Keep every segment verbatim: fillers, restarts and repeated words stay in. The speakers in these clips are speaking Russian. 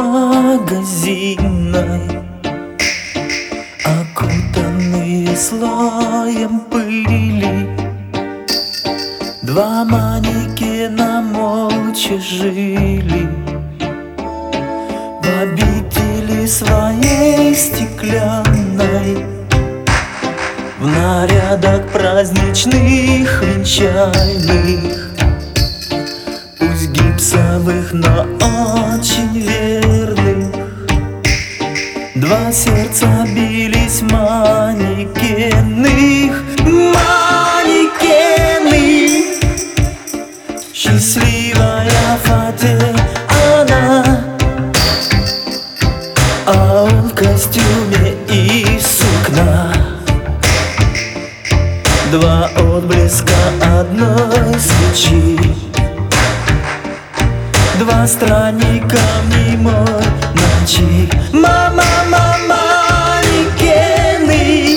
магазинной, окутанные слоем пыли. Два манекена молча жили в обители своей стеклянной, в нарядах праздничных, венчальных, пусть гипсовых, но очень верных. Два сердца бились манекенных, манекены. Счастливая Фате она, а он в костюме из сукна. Два отблеска одной свечи, два странника в немой ночи. Мама, мама, манекены.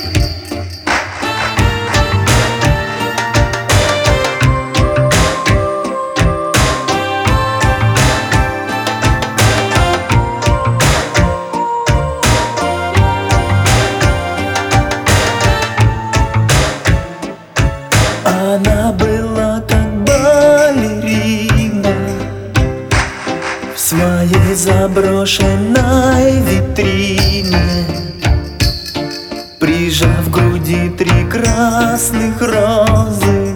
Она была как балерина в своей заброшенной витрине, прижав к груди три красных розы,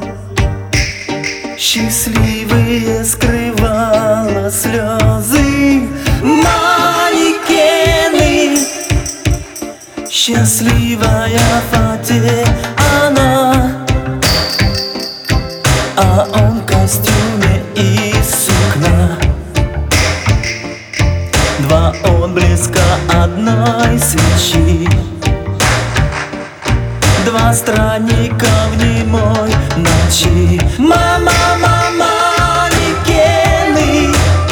счастливые скрывала слезы. Манекены. Счастливая Фате она, а он в костюме из сукна. Два отблеска одной свечи, два странника в немой ночи. Мама, мама, манекены.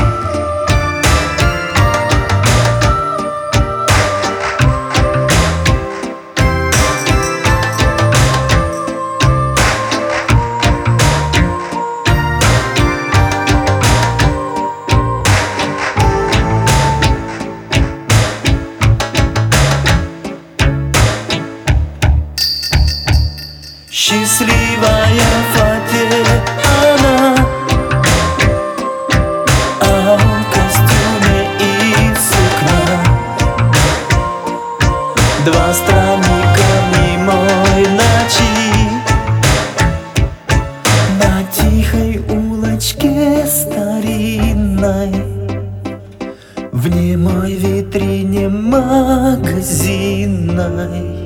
Счастливая Фате она, а он в костюме из сукна. Два странника в немой ночи, на тихой улочке старинной, в немой витрине магазинной.